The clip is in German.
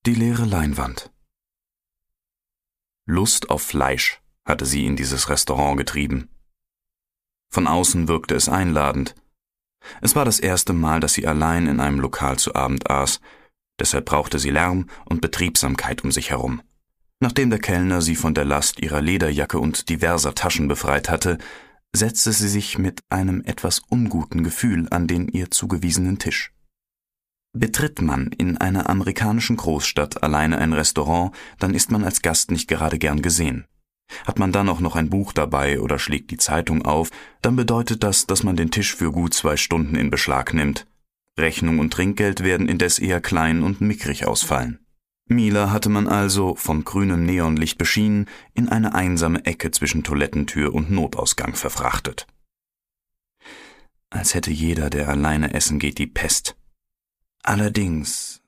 Die leere Leinwand. Lust auf Fleisch hatte sie in dieses Restaurant getrieben. Von außen wirkte es einladend. Es war das erste Mal, dass sie allein in einem Lokal zu Abend aß, deshalb brauchte sie Lärm und Betriebsamkeit um sich herum. Nachdem der Kellner sie von der Last ihrer Lederjacke und diverser Taschen befreit hatte, setzte sie sich mit einem etwas unguten Gefühl an den ihr zugewiesenen Tisch. Betritt man in einer amerikanischen Großstadt alleine ein Restaurant, dann ist man als Gast nicht gerade gern gesehen. Hat man dann auch noch ein Buch dabei oder schlägt die Zeitung auf, dann bedeutet das, dass man den Tisch für gut 2 Stunden in Beschlag nimmt. Rechnung und Trinkgeld werden indes eher klein und mickrig ausfallen. Mila hatte man also, von grünem Neonlicht beschienen, in eine einsame Ecke zwischen Toilettentür und Notausgang verfrachtet. Als hätte jeder, der alleine essen geht, die Pest. Allerdings,